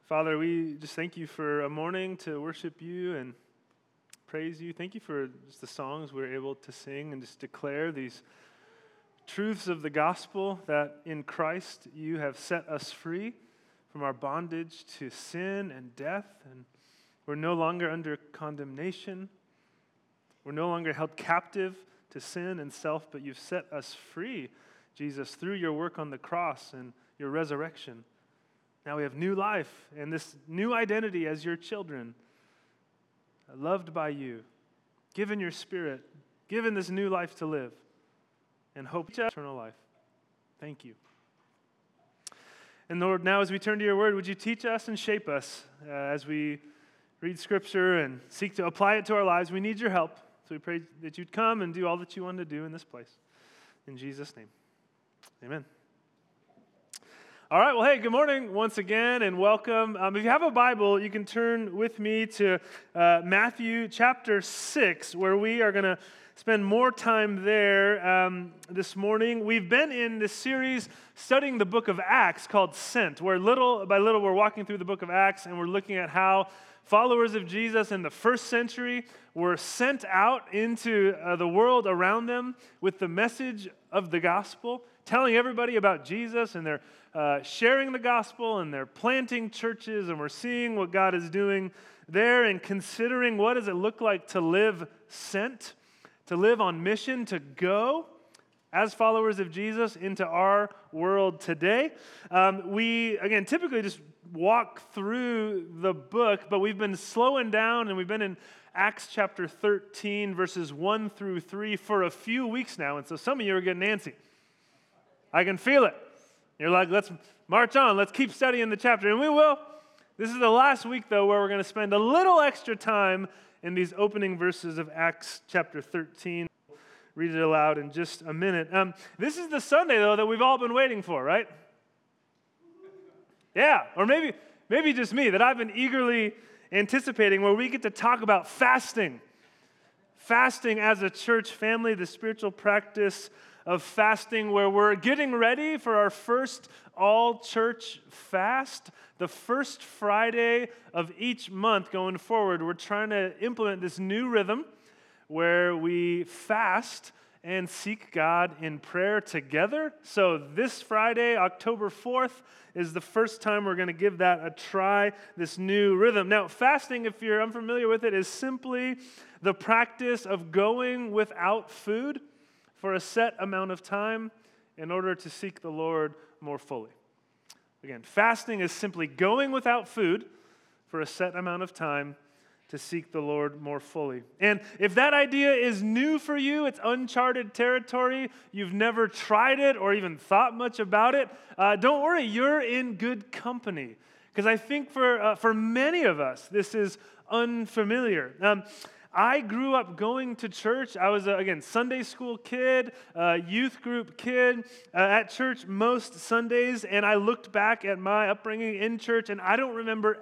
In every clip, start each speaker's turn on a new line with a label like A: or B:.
A: Father, we just thank you for a morning to worship you and praise you. Thank you for just the songs we're able to sing and just declare these truths of the gospel that in Christ you have set us free from our bondage to sin and death, and we're no longer under condemnation. We're no longer held captive to sin and self, but you've set us free, Jesus, through your work on the cross and your resurrection. Now we have new life and this new identity as your children, loved by you, given your Spirit, given this new life to live, and hope eternal life. Thank you. And Lord, now as we turn to your word, would you teach us and shape us as we read Scripture and seek to apply it to our lives? We need your help, so we pray that you'd come and do all that you want to do in this place. In Jesus' name, amen. All right, well, hey, good morning once again, and welcome. If you have a Bible, you can turn with me to Matthew chapter 6, where we are going to spend more time there this morning. We've been in this series studying the book of Acts called Sent, where little by little we're walking through the book of Acts, and we're looking at how followers of Jesus in the first century were sent out into the world around them with the message of the gospel, telling everybody about Jesus, and they're sharing the gospel, and they're planting churches, and we're seeing what God is doing there and considering what does it look like to live sent, to live on mission, to go as followers of Jesus into our world today. We, again, typically just walk through the book, but we've been slowing down, and we've been in Acts chapter 13, verses 1 through 3 for a few weeks now, and so some of you are getting antsy. I can feel it. You're like, let's march on. Let's keep studying the chapter. And we will. This is the last week, though, where we're going to spend a little extra time in these opening verses of Acts chapter 13. Read it aloud in just a minute. This is the Sunday, though, that we've all been waiting for, right? Yeah, or maybe just me, that I've been eagerly anticipating, where we get to talk about fasting. Fasting as a church family, the spiritual practice of fasting, where we're getting ready for our first all-church fast. The first Friday of each month going forward, we're trying to implement this new rhythm where we fast and seek God in prayer together. So this Friday, October 4th, is the first time we're going to give that a try, this new rhythm. Now, fasting, if you're unfamiliar with it, is simply the practice of going without food for a set amount of time in order to seek the Lord more fully. Again, fasting is simply going without food for a set amount of time to seek the Lord more fully. And if that idea is new for you, it's uncharted territory, you've never tried it or even thought much about it, don't worry, you're in good company. Because I think for many of us, this is unfamiliar. I grew up going to church. I was, again, Sunday school kid, youth group kid, at church most Sundays, and I looked back at my upbringing in church, and I don't remember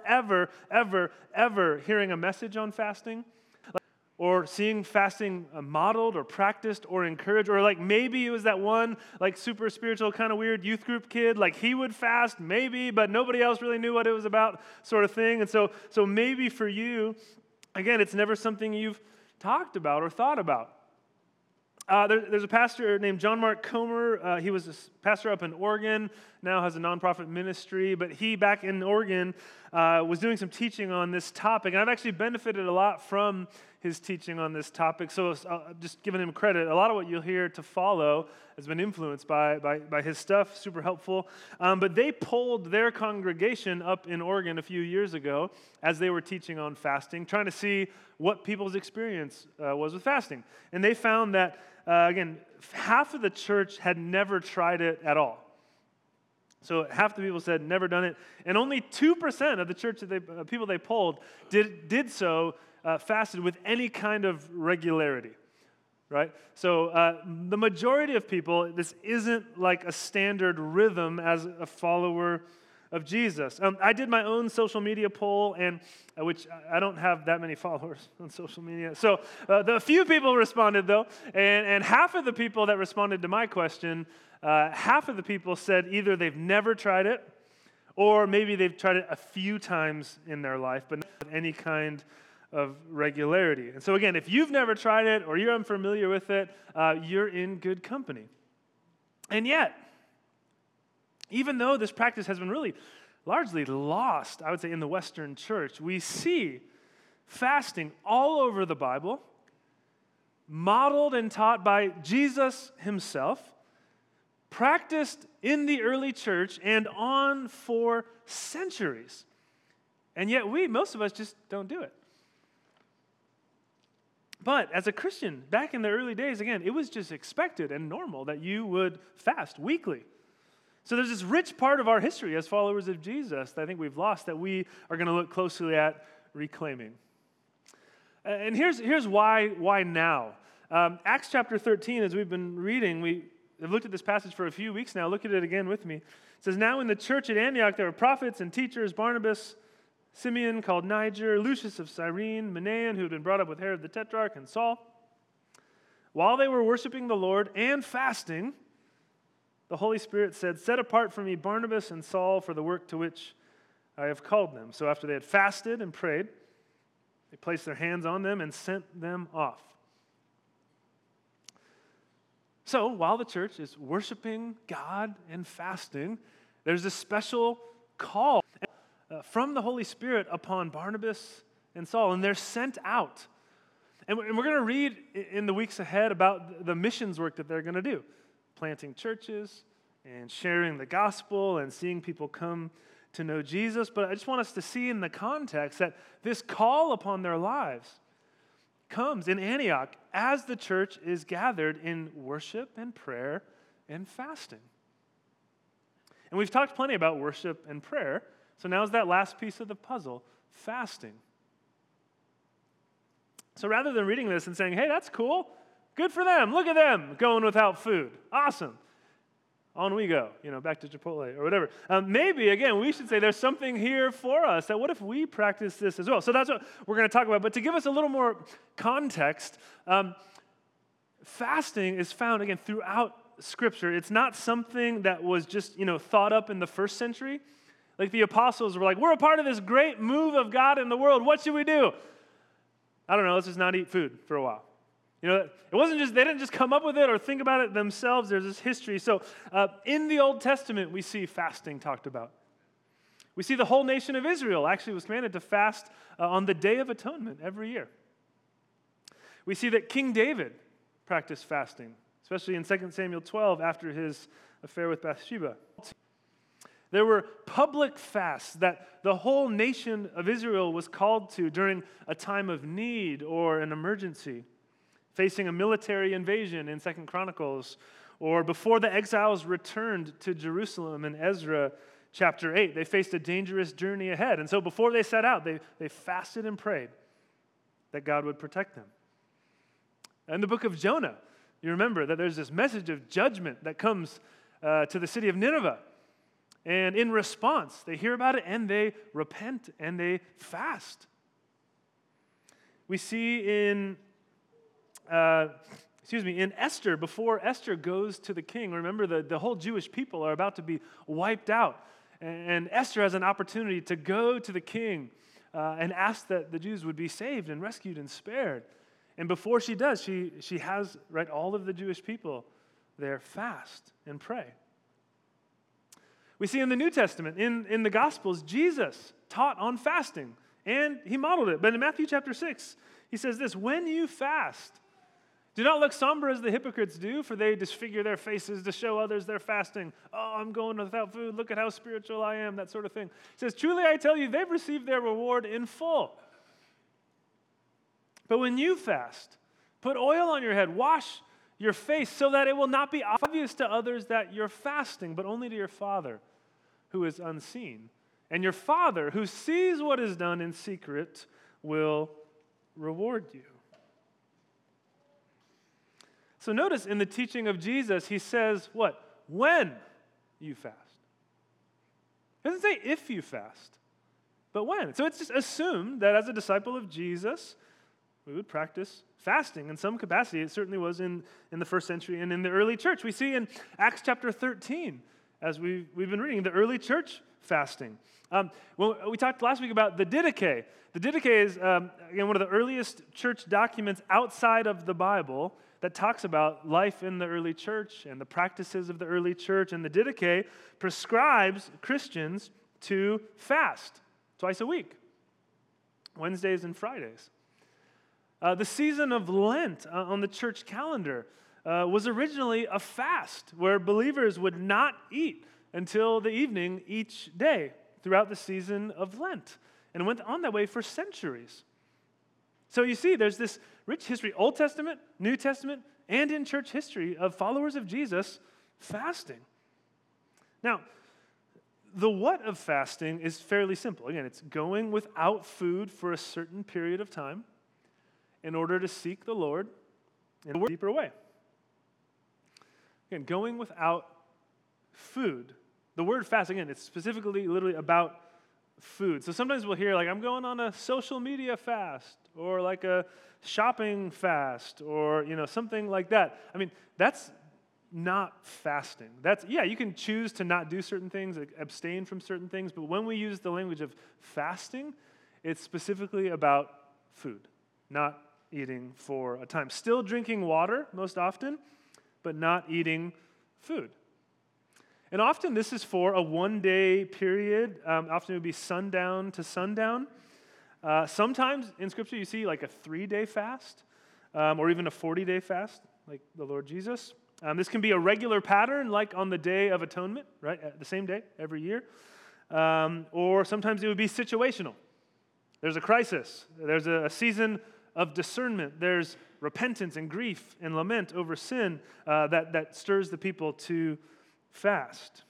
A: ever hearing a message on fasting, or seeing fasting modeled or practiced or encouraged, or like maybe it was that one like super spiritual kind of weird youth group kid, like he would fast, maybe, but nobody else really knew what it was about sort of thing. And so maybe for you, again, it's never something you've talked about or thought about. There's a pastor named John Mark Comer. He was a pastor up in Oregon, now has a nonprofit ministry, but he, back in Oregon, was doing some teaching on this topic, and I've actually benefited a lot from his teaching on this topic, so just giving him credit. A lot of what you'll hear to follow has been influenced by his stuff, super helpful. But they polled their congregation up in Oregon a few years ago as they were teaching on fasting, trying to see what people's experience was with fasting. And they found that, again, half of the church had never tried it at all. So half the people said never done it, and only 2% of the church people they polled did so fasted with any kind of regularity, right? So the majority of people, this isn't like a standard rhythm as a follower of Jesus. I did my own social media poll, and which I don't have that many followers on social media. So the few people responded, though, and half of the people that responded to my question, half of the people said either they've never tried it or maybe they've tried it a few times in their life, but not with any kind of regularity. And so again, if you've never tried it or you're unfamiliar with it, you're in good company. And yet, even though this practice has been really largely lost, I would say, in the Western church, we see fasting all over the Bible, modeled and taught by Jesus himself, practiced in the early church and on for centuries. And yet most of us just don't do it. But as a Christian, back in the early days, again, it was just expected and normal that you would fast weekly. So there's this rich part of our history as followers of Jesus that I think we've lost that we are going to look closely at reclaiming. And here's why now. Acts chapter 13, as we've been reading, we have looked at this passage for a few weeks now. Look at it again with me. It says, "Now in the church at Antioch there were prophets and teachers, Barnabas, Simeon called Niger, Lucius of Cyrene, Manaen, who had been brought up with Herod the Tetrarch, and Saul. While they were worshiping the Lord and fasting, the Holy Spirit said, 'Set apart for me Barnabas and Saul for the work to which I have called them.' So after they had fasted and prayed, they placed their hands on them and sent them off." So while the church is worshiping God and fasting, there's a special call from the Holy Spirit upon Barnabas and Saul, and they're sent out. And we're going to read in the weeks ahead about the missions work that they're going to do, planting churches and sharing the gospel and seeing people come to know Jesus. But I just want us to see in the context that this call upon their lives comes in Antioch as the church is gathered in worship and prayer and fasting. And we've talked plenty about worship and prayer. So now's that last piece of the puzzle, fasting. So rather than reading this and saying, "Hey, that's cool, good for them, look at them going without food, awesome, on we go, back to Chipotle or whatever." Maybe, again, we should say there's something here for us, that what if we practice this as well? So that's what we're going to talk about. But to give us a little more context, fasting is found, again, throughout Scripture. It's not something that was just, thought up in the first century. Like the apostles were like, "We're a part of this great move of God in the world. What should we do? I don't know, let's just not eat food for a while." It wasn't just, they didn't just come up with it or think about it themselves. There's this history. So in the Old Testament, we see fasting talked about. We see the whole nation of Israel actually was commanded to fast on the Day of Atonement every year. We see that King David practiced fasting, especially in 2 Samuel 12 after his affair with Bathsheba. There were public fasts that the whole nation of Israel was called to during a time of need or an emergency, facing a military invasion in 2 Chronicles, or before the exiles returned to Jerusalem in Ezra chapter 8. They faced a dangerous journey ahead, and so before they set out, they fasted and prayed that God would protect them. In the book of Jonah, you remember that there's this message of judgment that comes to the city of Nineveh. And in response, they hear about it and they repent and they fast. We see in Esther, before Esther goes to the king, remember the whole Jewish people are about to be wiped out. And Esther has an opportunity to go to the king and ask that the Jews would be saved and rescued and spared. And before she does, she has all of the Jewish people there fast and pray. We see in the New Testament, in the Gospels, Jesus taught on fasting, and he modeled it. But in Matthew chapter 6, he says this, "When you fast, do not look somber as the hypocrites do, for they disfigure their faces to show others they're fasting. 'Oh, I'm going without food. Look at how spiritual I am,' that sort of thing." He says, "Truly I tell you, they've received their reward in full. But when you fast, put oil on your head, wash your face, so that it will not be obvious to others that you're fasting, but only to your Father who is unseen. And your Father who sees what is done in secret will reward you." So notice in the teaching of Jesus, he says what? When you fast. He doesn't say if you fast, but when. So it's just assumed that as a disciple of Jesus, we would practice fasting in some capacity. It certainly was in the first century and in the early church. We see in Acts chapter 13, as we've been reading, the early church fasting. Well, we talked last week about the Didache. The Didache is, again, one of the earliest church documents outside of the Bible that talks about life in the early church and the practices of the early church. And the Didache prescribes Christians to fast twice a week, Wednesdays and Fridays. The season of Lent on the church calendar was originally a fast where believers would not eat until the evening each day throughout the season of Lent, and went on that way for centuries. So you see, there's this rich history, Old Testament, New Testament, and in church history of followers of Jesus fasting. Now, the what of fasting is fairly simple. Again, it's going without food for a certain period of time in order to seek the Lord in a deeper way. Again, going without food. The word fast, again, it's specifically literally about food. So sometimes we'll hear, like, I'm going on a social media fast, or like a shopping fast, or, something like that. I mean, that's not fasting. You can choose to not do certain things, like abstain from certain things, but when we use the language of fasting, it's specifically about food, not eating for a time. Still drinking water most often, but not eating food. And often this is for a one-day period. Often it would be sundown to sundown. Sometimes in Scripture you see like a 3-day fast or even a 40-day fast, like the Lord Jesus. This can be a regular pattern, like on the Day of Atonement, right, the same day every year. Or sometimes it would be situational. There's a crisis. There's a season of discernment. There's repentance and grief and lament over sin that stirs the people to fast.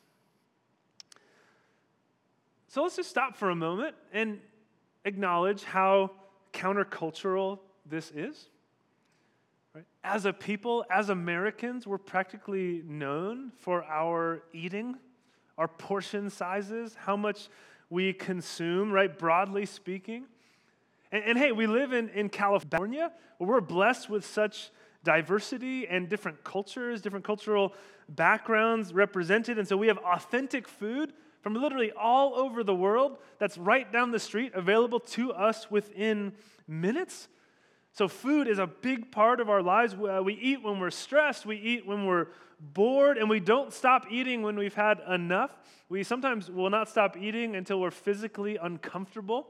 A: So let's just stop for a moment and acknowledge how countercultural this is. Right? As a people, as Americans, we're practically known for our eating, our portion sizes, how much we consume, right, broadly speaking. And hey, we live in California, where we're blessed with such diversity and different cultures, different cultural backgrounds represented. And so we have authentic food from literally all over the world that's right down the street, available to us within minutes. So food is a big part of our lives. We eat when we're stressed, we eat when we're bored, and we don't stop eating when we've had enough. We sometimes will not stop eating until we're physically uncomfortable.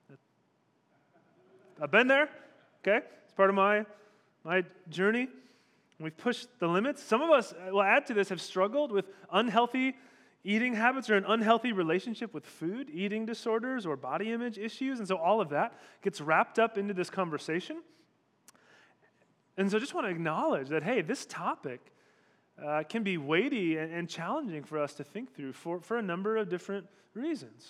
A: I've been there, okay? It's part of my journey. We've pushed the limits. Some of us, will add to this, have struggled with unhealthy eating habits or an unhealthy relationship with food, eating disorders or body image issues. And so all of that gets wrapped up into this conversation. And so I just want to acknowledge that, hey, this topic can be weighty and challenging for us to think through for a number of different reasons.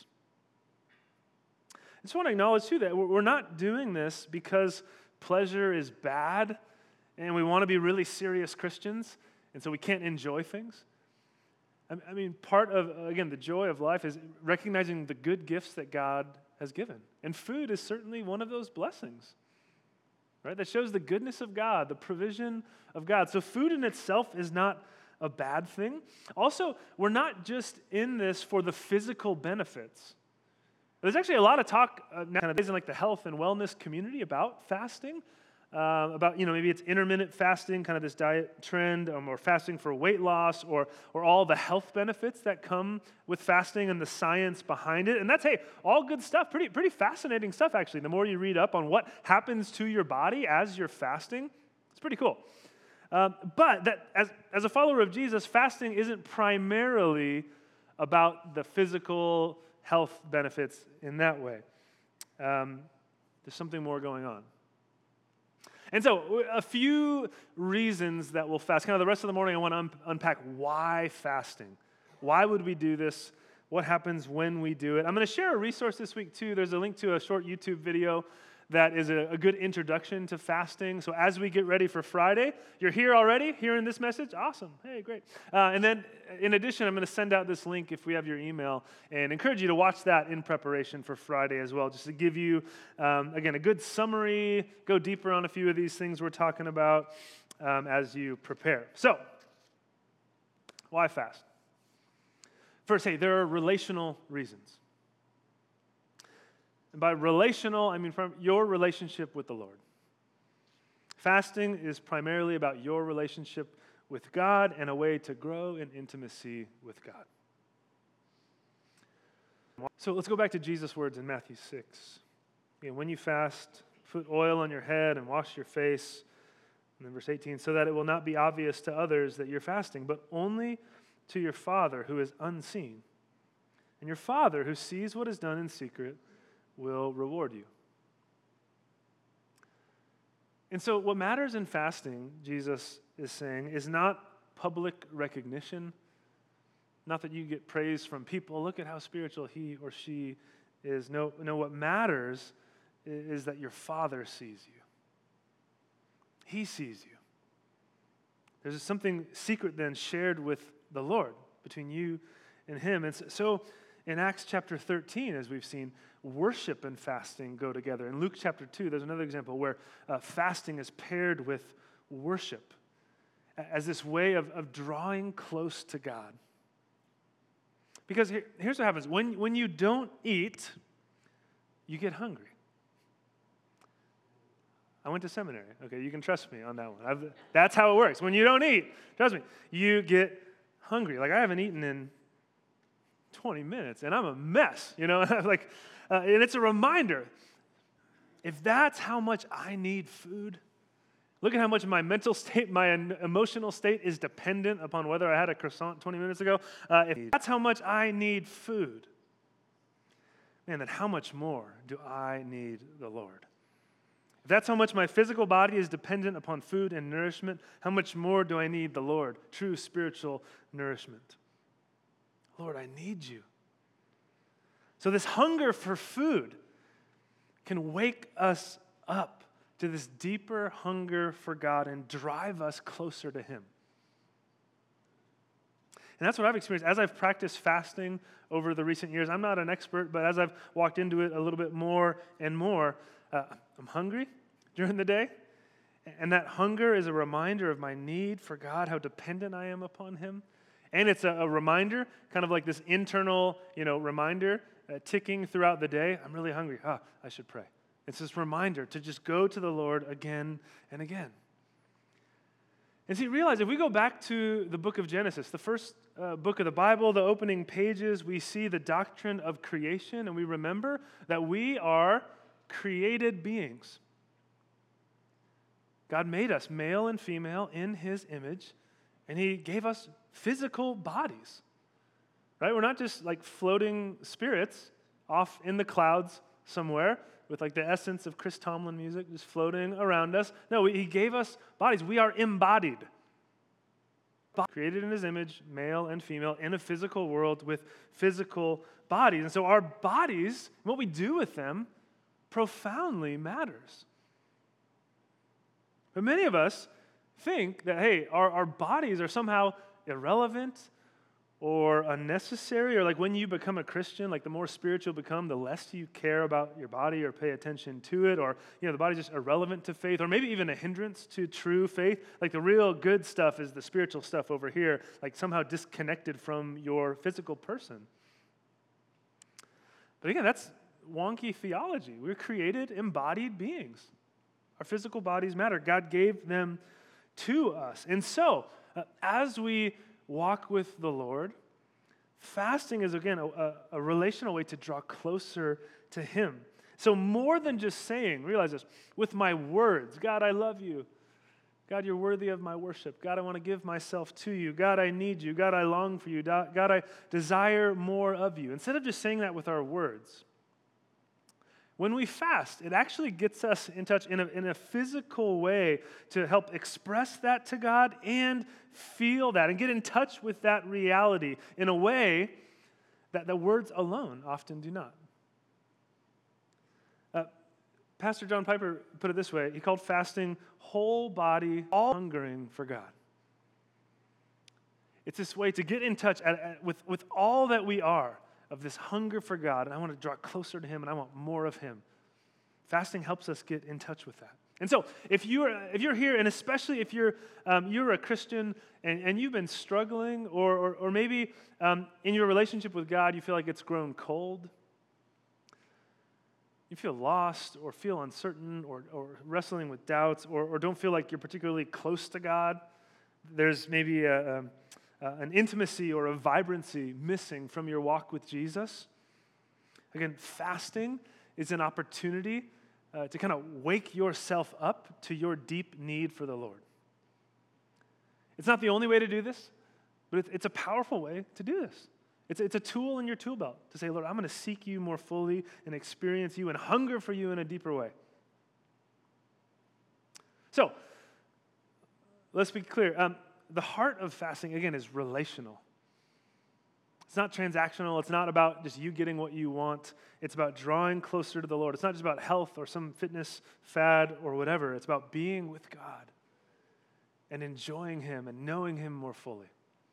A: I just want to acknowledge, too, that we're not doing this because pleasure is bad and we want to be really serious Christians, and so we can't enjoy things. I mean, part of, again, the joy of life is recognizing the good gifts that God has given. And food is certainly one of those blessings, right? That shows the goodness of God, the provision of God. So food in itself is not a bad thing. Also, we're not just in this for the physical benefits. There's actually a lot of talk nowadays in like the health and wellness community about fasting, about, maybe it's intermittent fasting, kind of this diet trend, or fasting for weight loss, or all the health benefits that come with fasting and the science behind it. And that's, hey, all good stuff, pretty fascinating stuff, actually. The more you read up on what happens to your body as you're fasting, it's pretty cool. But that as a follower of Jesus, fasting isn't primarily about the physical health benefits in that way. There's something more going on. And so a few reasons that we'll fast. Kind of the rest of the morning, I want to unpack why fasting. Why would we do this? What happens when we do it? I'm going to share a resource this week, too. There's a link to a short YouTube video that is a good introduction to fasting. So as we get ready for Friday, you're here already, hearing this message? Awesome. Hey, great. And then, in addition, I'm going to send out this link if we have your email and encourage you to watch that in preparation for Friday as well, just to give you, again, a good summary, go deeper on a few of these things we're talking about as you prepare. So, why fast? First, hey, there are relational reasons. And by relational, I mean from your relationship with the Lord. Fasting is primarily about your relationship with God and a way to grow in intimacy with God. So let's go back to Jesus' words in Matthew 6. Again, when you fast, put oil on your head and wash your face. And then verse 18, so that it will not be obvious to others that you're fasting, but only to your Father who is unseen. And your Father who sees what is done in secret will reward you. And so what matters in fasting, Jesus is saying, is not public recognition, not that you get praise from people. Look at how spiritual he or she is. No, what matters is that your Father sees you. He sees you. There's something secret then shared with the Lord between you and him. And so in Acts chapter 13, as we've seen, worship and fasting go together. In Luke chapter 2, there's another example where fasting is paired with worship as this way of drawing close to God. Because here's what happens. When you don't eat, you get hungry. I went to seminary. Okay, you can trust me on that one. That's how it works. When you don't eat, trust me, you get hungry. Like I haven't eaten in 20 minutes, and I'm a mess, like, and it's a reminder. If that's how much I need food, look at how much my mental state, my emotional state is dependent upon whether I had a croissant 20 minutes ago. If that's how much I need food, man, then how much more do I need the Lord? If that's how much my physical body is dependent upon food and nourishment, how much more do I need the Lord, true spiritual nourishment? Lord, I need you. So this hunger for food can wake us up to this deeper hunger for God and drive us closer to him. And that's what I've experienced as I've practiced fasting over the recent years. I'm not an expert, but as I've walked into it a little bit more and more, I'm hungry during the day. And that hunger is a reminder of my need for God, how dependent I am upon him. And it's a reminder, kind of like this internal, reminder ticking throughout the day. I'm really hungry. I should pray. It's this reminder to just go to the Lord again and again. And see, realize if we go back to the book of Genesis, the first book of the Bible, the opening pages, we see the doctrine of creation, and we remember that we are created beings. God made us male and female in his image, and he gave us physical bodies, right? We're not just like floating spirits off in the clouds somewhere with like the essence of Chris Tomlin music just floating around us. No, he gave us bodies. We are embodied. Created in his image, male and female, in a physical world with physical bodies. And so our bodies, what we do with them, profoundly matters. But many of us think that, hey, our bodies are somehow irrelevant or unnecessary, or like when you become a Christian, like the more spiritual you become, the less you care about your body or pay attention to it, or the body's just irrelevant to faith, or maybe even a hindrance to true faith. Like the real good stuff is the spiritual stuff over here, like somehow disconnected from your physical person. But again, that's wonky theology. We're created embodied beings. Our physical bodies matter. God gave them to us. And so, as we walk with the Lord, fasting is, again, a relational way to draw closer to him. So more than just saying, realize this, with my words, God, I love you. God, you're worthy of my worship. God, I want to give myself to you. God, I need you. God, I long for you. God, I desire more of you. Instead of just saying that with our words, when we fast, it actually gets us in touch in a physical way to help express that to God and feel that and get in touch with that reality in a way that the words alone often do not. Pastor John Piper put it this way. He called fasting whole body, all hungering for God. It's this way to get in touch with all that we are, of this hunger for God, and I want to draw closer to him, and I want more of him. Fasting helps us get in touch with that. And so, if you're here, and especially if you're a Christian and you've been struggling, or maybe in your relationship with God, you feel like it's grown cold, you feel lost or feel uncertain or wrestling with doubts, or don't feel like you're particularly close to God, there's maybe an intimacy or a vibrancy missing from your walk with Jesus. Again, fasting is an opportunity to kind of wake yourself up to your deep need for the Lord. It's not the only way to do this, but it's a powerful way to do this. It's a tool in your tool belt to say, Lord, I'm going to seek you more fully and experience you and hunger for you in a deeper way. So, let's be clear. The heart of fasting, again, is relational. It's not transactional. It's not about just you getting what you want. It's about drawing closer to the Lord. It's not just about health or some fitness fad or whatever. It's about being with God and enjoying Him and knowing Him more fully.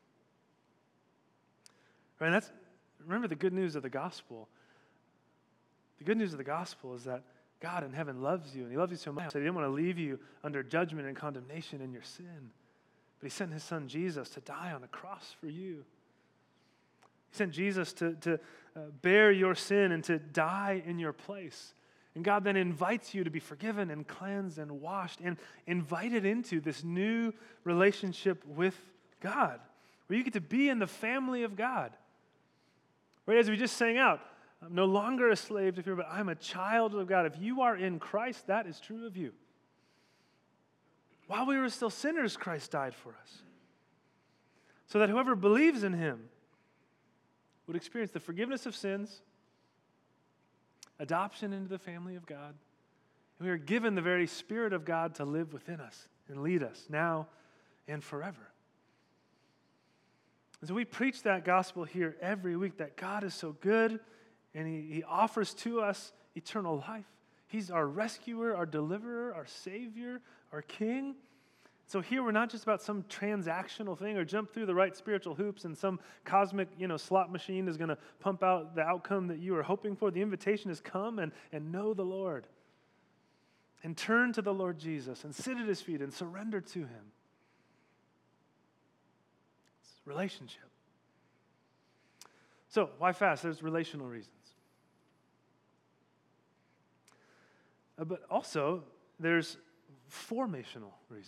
A: Right? And remember the good news of the gospel. The good news of the gospel is that God in heaven loves you, and He loves you so much that He didn't want to leave you under judgment and condemnation in your sin. But He sent His Son Jesus to die on a cross for you. He sent Jesus to bear your sin and to die in your place. And God then invites you to be forgiven and cleansed and washed and invited into this new relationship with God, where you get to be in the family of God. Right, as we just sang out, I'm no longer a slave to fear, but I'm a child of God. If you are in Christ, that is true of you. While we were still sinners, Christ died for us, so that whoever believes in Him would experience the forgiveness of sins, adoption into the family of God, and we are given the very Spirit of God to live within us and lead us now and forever. And so we preach that gospel here every week, that God is so good and He offers to us eternal life. He's our rescuer, our deliverer, our Savior, our King. So here we're not just about some transactional thing or jump through the right spiritual hoops and some cosmic, slot machine is going to pump out the outcome that you are hoping for. The invitation is come and know the Lord and turn to the Lord Jesus and sit at His feet and surrender to Him. It's relationship. So why fast? There's relational reasons. But also there's formational reasons.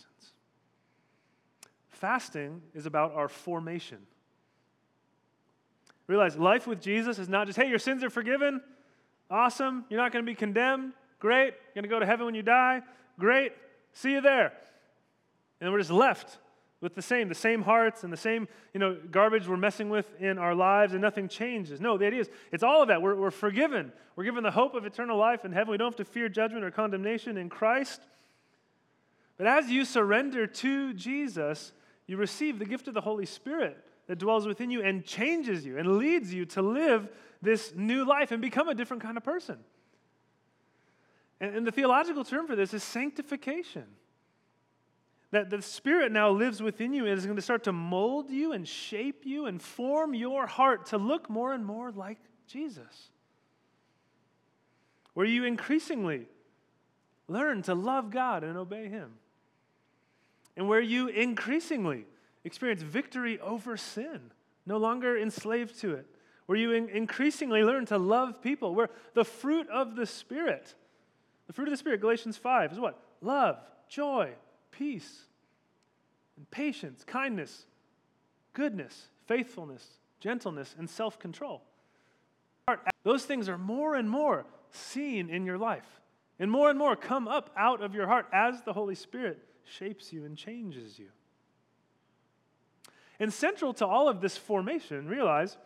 A: Fasting is about our formation. Realize life with Jesus is not just, hey, your sins are forgiven. Awesome. You're not going to be condemned. Great. You're going to go to heaven when you die. Great. See you there. And we're just left with the same hearts and the same, garbage we're messing with in our lives, and nothing changes. No, the idea is it's all of that. We're forgiven. We're given the hope of eternal life in heaven. We don't have to fear judgment or condemnation in Christ. But as you surrender to Jesus, you receive the gift of the Holy Spirit that dwells within you and changes you and leads you to live this new life and become a different kind of person. And the theological term for this is sanctification. That the Spirit now lives within you and is going to start to mold you and shape you and form your heart to look more and more like Jesus. Where you increasingly learn to love God and obey Him. And where you increasingly experience victory over sin, no longer enslaved to it. Where you increasingly learn to love people. Where the fruit of the Spirit, Galatians 5, is what? Love, joy, peace, and patience, kindness, goodness, faithfulness, gentleness, and self-control. Those things are more and more seen in your life, and more come up out of your heart as the Holy Spirit shapes you and changes you. And central to all of this formation, realize,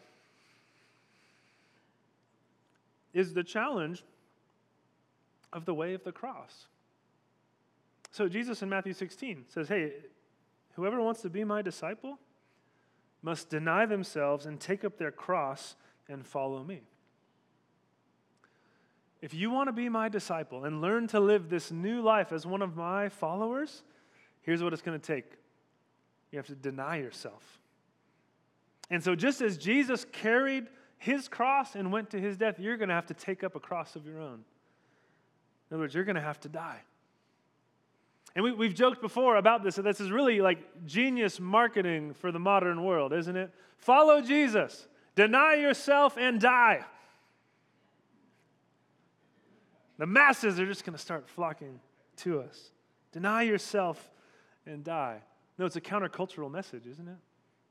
A: is the challenge of the way of the cross. So Jesus in Matthew 16 says, hey, whoever wants to be my disciple must deny themselves and take up their cross and follow me. If you want to be my disciple and learn to live this new life as one of my followers, here's what it's going to take. You have to deny yourself. And so just as Jesus carried His cross and went to His death, you're going to have to take up a cross of your own. In other words, you're going to have to die. And we've joked before about this, that this is really like genius marketing for the modern world, isn't it? Follow Jesus, deny yourself, and die. The masses are just going to start flocking to us. Deny yourself and die. No, it's a countercultural message, isn't it?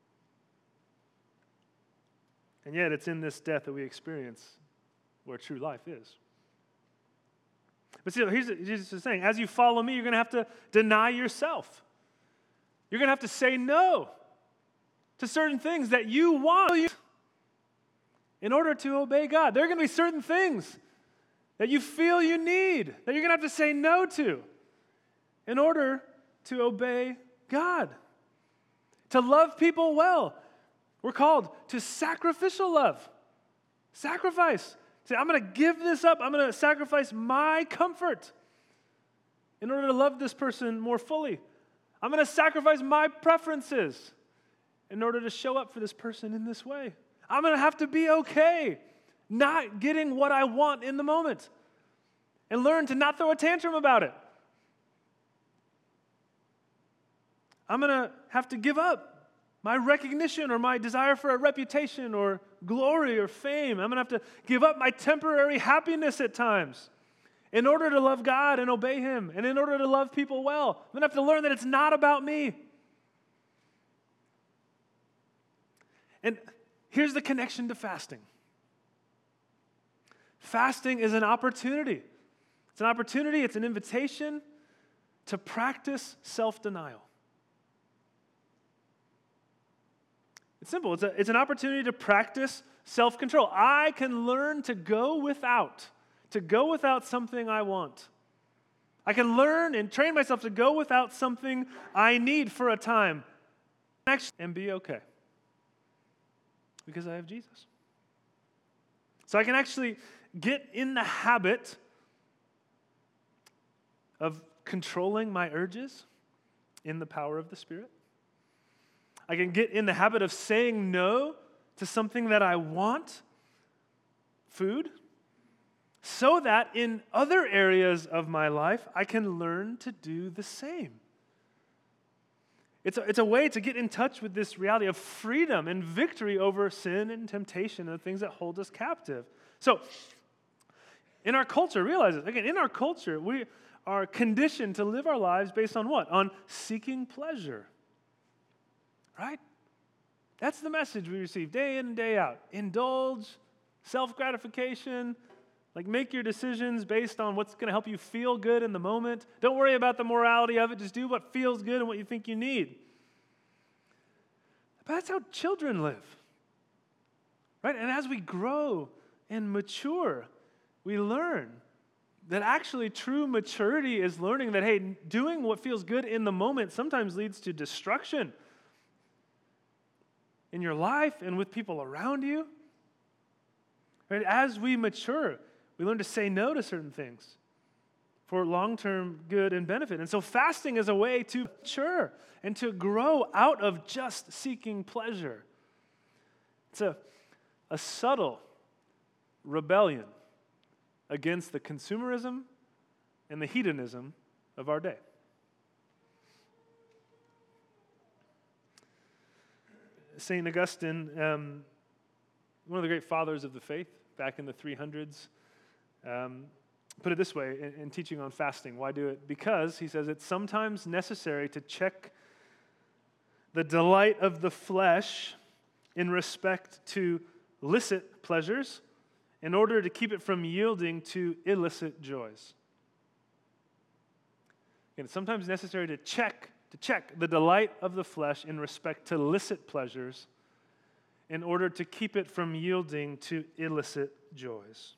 A: And yet it's in this death that we experience where true life is. But see, here's what Jesus is saying. As you follow me, you're going to have to deny yourself. You're going to have to say no to certain things that you want in order to obey God. There are going to be certain things that you feel you need that you're going to have to say no to in order to obey God. To love people well. We're called to sacrificial love. Sacrifice. Say, I'm going to give this up. I'm going to sacrifice my comfort in order to love this person more fully. I'm going to sacrifice my preferences in order to show up for this person in this way. I'm going to have to be okay not getting what I want in the moment and learn to not throw a tantrum about it. I'm going to have to give up my recognition or my desire for a reputation or glory or fame. I'm going to have to give up my temporary happiness at times in order to love God and obey Him and in order to love people well. I'm going to have to learn that it's not about me. And here's the connection to fasting. Fasting is an opportunity. It's an opportunity, it's an invitation to practice self-denial. It's simple. It's an opportunity to practice self-control. I can learn to go without something I want. I can learn and train myself to go without something I need for a time and be okay because I have Jesus. So I can actually get in the habit of controlling my urges in the power of the Spirit. I can get in the habit of saying no to something that I want, food, so that in other areas of my life, I can learn to do the same. It's a way to get in touch with this reality of freedom and victory over sin and temptation and the things that hold us captive. So, in our culture, realize this, again, in our culture, we are conditioned to live our lives based on what? On seeking pleasure. Right? That's the message we receive day in and day out. Indulge, self-gratification, like make your decisions based on what's going to help you feel good in the moment. Don't worry about the morality of it. Just do what feels good and what you think you need. But that's how children live. Right? And as we grow and mature, we learn that actually true maturity is learning that, hey, doing what feels good in the moment sometimes leads to destruction in your life and with people around you. Right? As we mature, we learn to say no to certain things for long-term good and benefit. And so fasting is a way to mature and to grow out of just seeking pleasure. It's a subtle rebellion against the consumerism and the hedonism of our day. St. Augustine, one of the great fathers of the faith back in the 300s, put it this way in teaching on fasting. Why do it? Because, he says, it's sometimes necessary to check the delight of the flesh in respect to licit pleasures in order to keep it from yielding to illicit joys. Again, it's sometimes necessary to check the delight of the flesh in respect to licit pleasures in order to keep it from yielding to illicit joys.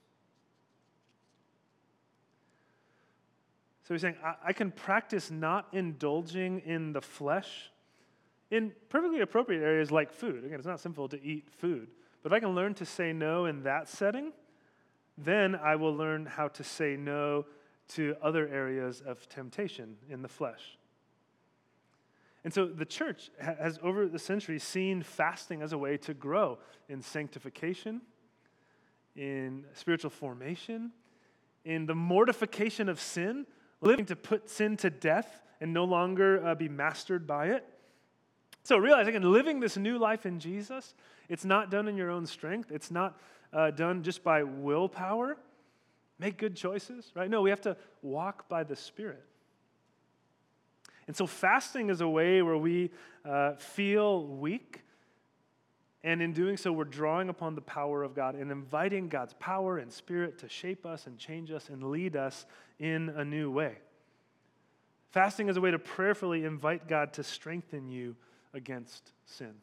A: So he's saying, I can practice not indulging in the flesh in perfectly appropriate areas like food. Again, it's not sinful to eat food. But if I can learn to say no in that setting, then I will learn how to say no to other areas of temptation in the flesh. And so the church has, over the centuries, seen fasting as a way to grow in sanctification, in spiritual formation, in the mortification of sin, living to put sin to death and no longer be mastered by it. So realize, again, living this new life in Jesus, it's not done in your own strength. It's not done just by willpower. Make good choices, right? No, we have to walk by the Spirit. And so fasting is a way where we feel weak, and in doing so, we're drawing upon the power of God and inviting God's power and Spirit to shape us and change us and lead us in a new way. Fasting is a way to prayerfully invite God to strengthen you against sin.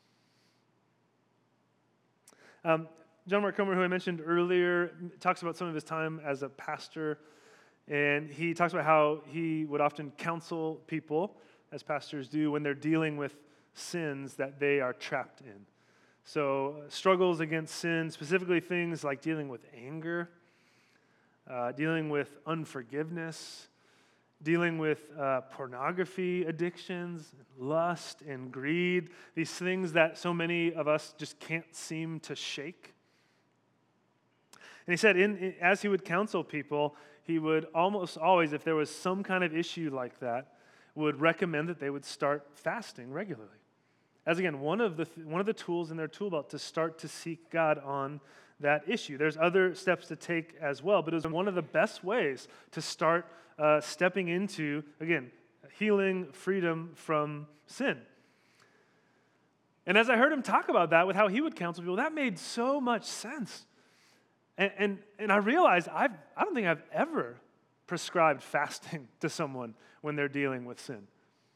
A: John Mark Comer, who I mentioned earlier, talks about some of his time as a pastor, and he talks about how he would often counsel people, as pastors do, when they're dealing with sins that they are trapped in. So struggles against sin, specifically things like dealing with anger, dealing with unforgiveness, dealing with pornography addictions, lust and greed, these things that so many of us just can't seem to shake. And he said, as he would counsel people, he would almost always, if there was some kind of issue like that, would recommend that they would start fasting regularly. As again, one of the tools in their tool belt to start to seek God on that issue. There's other steps to take as well, but it was one of the best ways to start stepping into, again, healing, freedom from sin. And as I heard him talk about that with how he would counsel people, that made so much sense. And I realized I don't think I've ever prescribed fasting to someone when they're dealing with sin.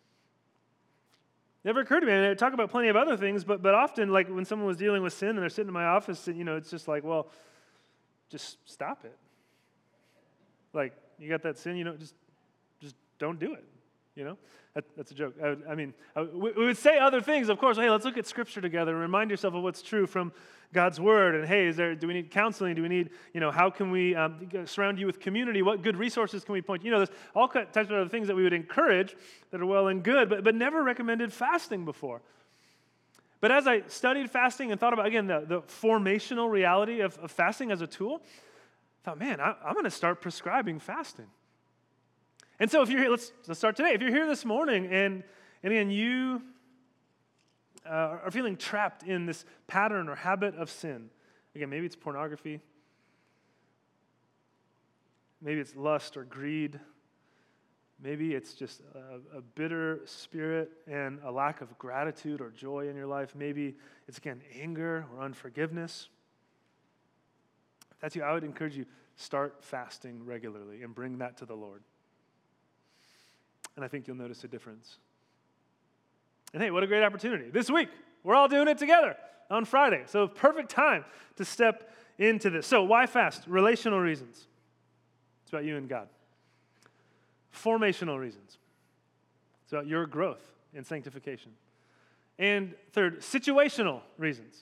A: Never occurred to me. I talk about plenty of other things, but often, like when someone was dealing with sin and they're sitting in my office, it's just like, well, just stop it. Like, you got that sin, just don't do it. That's a joke. We would say other things, of course. Hey, let's look at Scripture together and remind yourself of what's true from God's Word. And hey, do we need counseling? Do we need, how can we surround you with community? What good resources can we point? There's all types of other things that we would encourage that are well and good, but never recommended fasting before. But as I studied fasting and thought about, again, the formational reality of fasting as a tool, I thought, man, I'm going to start prescribing fasting. And so if you're here, let's start today. If you're here this morning and again, you are feeling trapped in this pattern or habit of sin, again, maybe it's pornography, maybe it's lust or greed, maybe it's just a bitter spirit and a lack of gratitude or joy in your life, maybe it's, again, anger or unforgiveness. If that's you, I would encourage you, start fasting regularly and bring that to the Lord. And I think you'll notice a difference. And hey, what a great opportunity. This week, we're all doing it together on Friday. So perfect time to step into this. So why fast? Relational reasons. It's about you and God. Formational reasons. It's about your growth in sanctification. And third, situational reasons.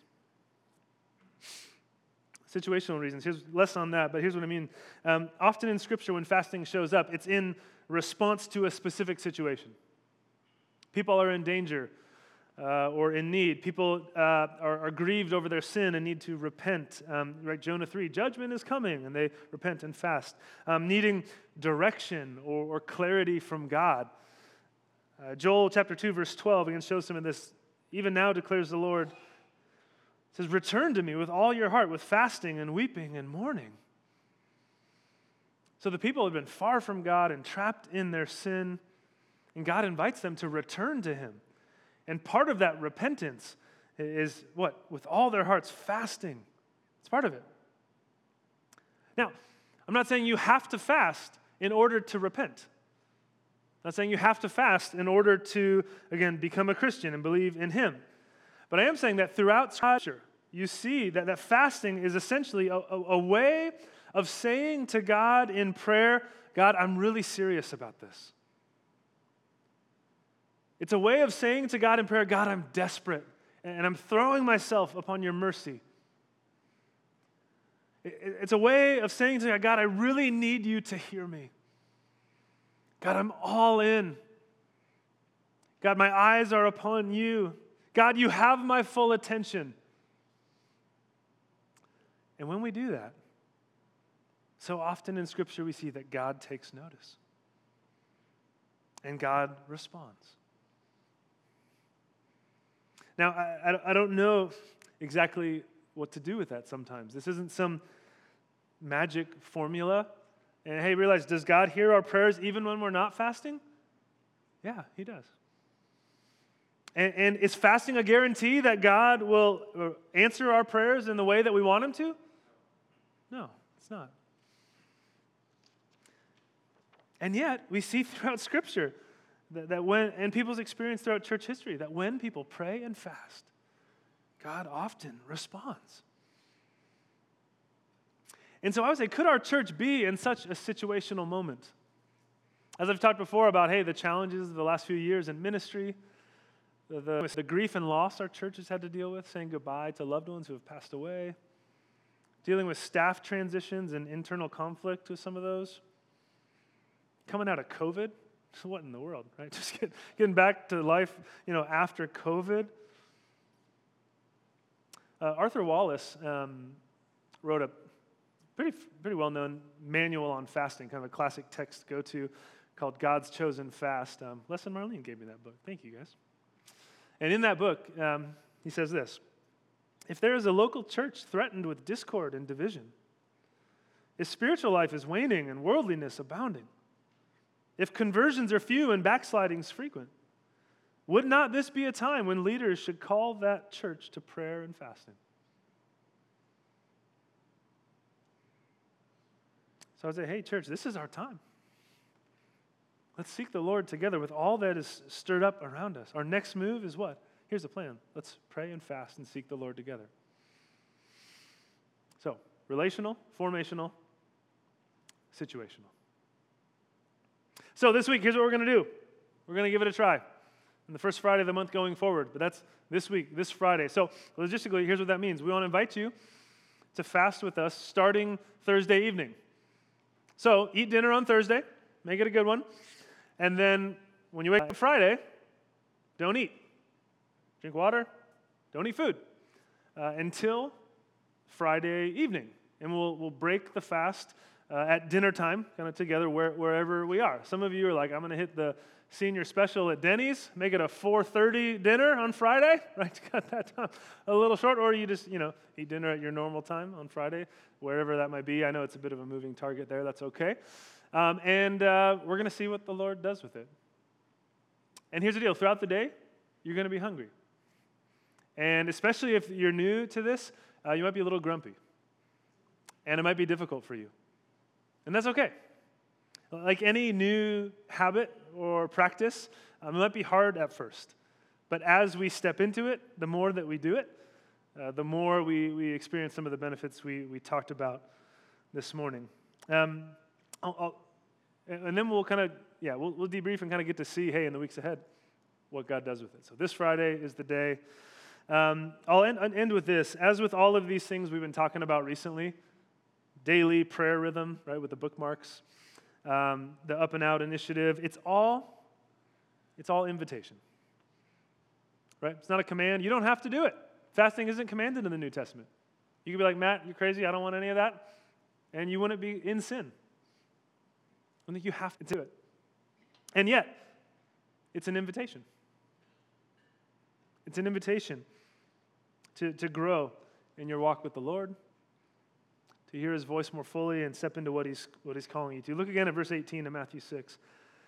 A: Situational reasons. Here's less on that, but here's what I mean. Often in Scripture, when fasting shows up, it's in response to a specific situation. People are in danger or in need. People are grieved over their sin and need to repent. Right, Jonah 3, judgment is coming, and they repent and fast. Needing direction or clarity from God. Joel chapter 2, verse 12, again, shows some of this. Even now declares the Lord, it says, return to me with all your heart, with fasting and weeping and mourning. So the people have been far from God and trapped in their sin, and God invites them to return to Him. And part of that repentance is what? With all their hearts, fasting. It's part of it. Now, I'm not saying you have to fast in order to repent. I'm not saying you have to fast in order to, again, become a Christian and believe in Him. But I am saying that throughout Scripture, you see that fasting is essentially a way of saying to God in prayer, God, I'm really serious about this. It's a way of saying to God in prayer, God, I'm desperate, and I'm throwing myself upon your mercy. It's a way of saying to God, I really need you to hear me. God, I'm all in. God, my eyes are upon you. God, you have my full attention. And when we do that, so often in Scripture we see that God takes notice. and God responds. Now, I don't know exactly what to do with that sometimes. This isn't some magic formula. And hey, realize, does God hear our prayers even when we're not fasting? Yeah, he does. And is fasting a guarantee that God will answer our prayers in the way that we want him to? No, it's not. And yet, we see throughout Scripture that when, and people's experience throughout church history, that when people pray and fast, God often responds. And so I would say, could our church be in such a situational moment? As I've talked before about, hey, the challenges of the last few years in ministry, the grief and loss our church has had to deal with, saying goodbye to loved ones who have passed away, dealing with staff transitions and internal conflict with some of those, coming out of COVID. What in the world, right? Just getting back to life, after COVID. Arthur Wallace wrote a pretty well-known manual on fasting, kind of a classic text to go to, called God's Chosen Fast. Les and Marlene gave me that book. Thank you, guys. And in that book, he says this: if there is a local church threatened with discord and division, if spiritual life is waning and worldliness abounding, if conversions are few and backslidings frequent, would not this be a time when leaders should call that church to prayer and fasting? So I say, hey, church, this is our time. Let's seek the Lord together with all that is stirred up around us. Our next move is what? Here's the plan. Let's pray and fast and seek the Lord together. So, relational, formational, situational. So this week, here's what we're going to do. We're going to give it a try on the first Friday of the month going forward. But that's this week, this Friday. So logistically, here's what that means. We want to invite you to fast with us starting Thursday evening. So eat dinner on Thursday. Make it a good one. And then when you wake up Friday, don't eat. Drink water. Don't eat food until Friday evening. And we'll break the fast at dinner time, kind of together wherever we are. Some of you are like, I'm going to hit the senior special at Denny's, make it a 4:30 dinner on Friday, right? To cut that time a little short, or you just, eat dinner at your normal time on Friday, wherever that might be. I know it's a bit of a moving target there. That's okay. And we're going to see what the Lord does with it. And here's the deal. Throughout the day, you're going to be hungry. And especially if you're new to this, you might be a little grumpy. And it might be difficult for you. And that's okay. Like any new habit or practice, it might be hard at first. But as we step into it, the more that we do it, the more we experience some of the benefits we talked about this morning. And then we'll kind of, we'll debrief and kind of get to see, hey, in the weeks ahead, what God does with it. So this Friday is the day. I'll end with this. As with all of these things we've been talking about recently, daily prayer rhythm, right, with the bookmarks, the Up and Out initiative, it's all invitation, right? It's not a command. You don't have to do it. Fasting isn't commanded in the New Testament. You could be like, Matt, you're crazy. I don't want any of that. And you wouldn't be in sin. I don't think you have to do it. And yet, it's an invitation. It's an invitation to grow in your walk with the Lord, to hear his voice more fully and step into what he's calling you to. Look again at verse 18 of Matthew 6.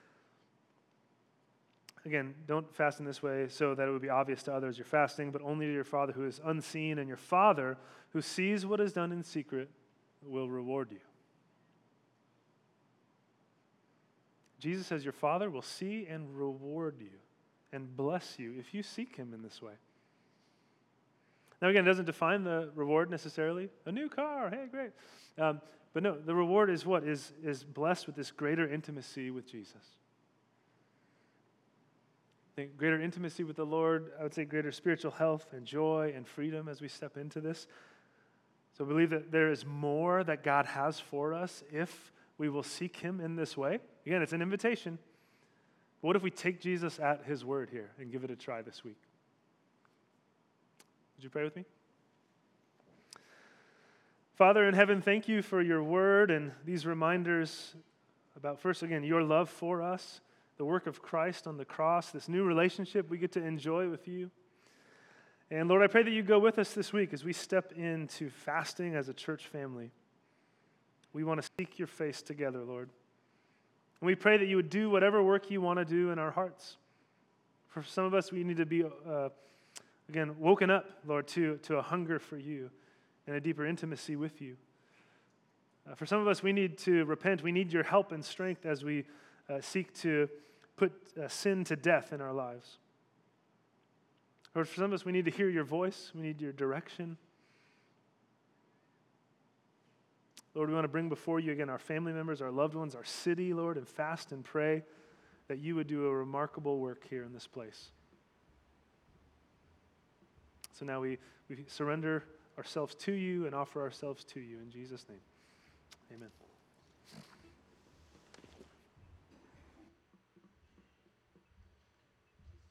A: Again, don't fast in this way so that it would be obvious to others you're fasting, but only to your Father who is unseen, and your Father who sees what is done in secret will reward you. Jesus says your Father will see and reward you and bless you if you seek him in this way. Now, again, it doesn't define the reward necessarily. A new car, hey, great. But no, the reward is what? Is blessed with this greater intimacy with Jesus. I think greater intimacy with the Lord, I would say greater spiritual health and joy and freedom as we step into this. So I believe that there is more that God has for us if we will seek him in this way. Again, it's an invitation. But what if we take Jesus at his word here and give it a try this week? Would you pray with me? Father in heaven, thank you for your word and these reminders about, first, again, your love for us, the work of Christ on the cross, this new relationship we get to enjoy with you. And Lord, I pray that you go with us this week as we step into fasting as a church family. We want to seek your face together, Lord. And we pray that you would do whatever work you want to do in our hearts. For some of us, we need to be, again, woken up, Lord, to a hunger for you and a deeper intimacy with you. For some of us, we need to repent. We need your help and strength as we seek to put sin to death in our lives. Lord, for some of us, we need to hear your voice. We need your direction. Lord, we want to bring before you again our family members, our loved ones, our city, Lord, and fast and pray that you would do a remarkable work here in this place. So now we surrender ourselves to you and offer ourselves to you in Jesus' name. Amen.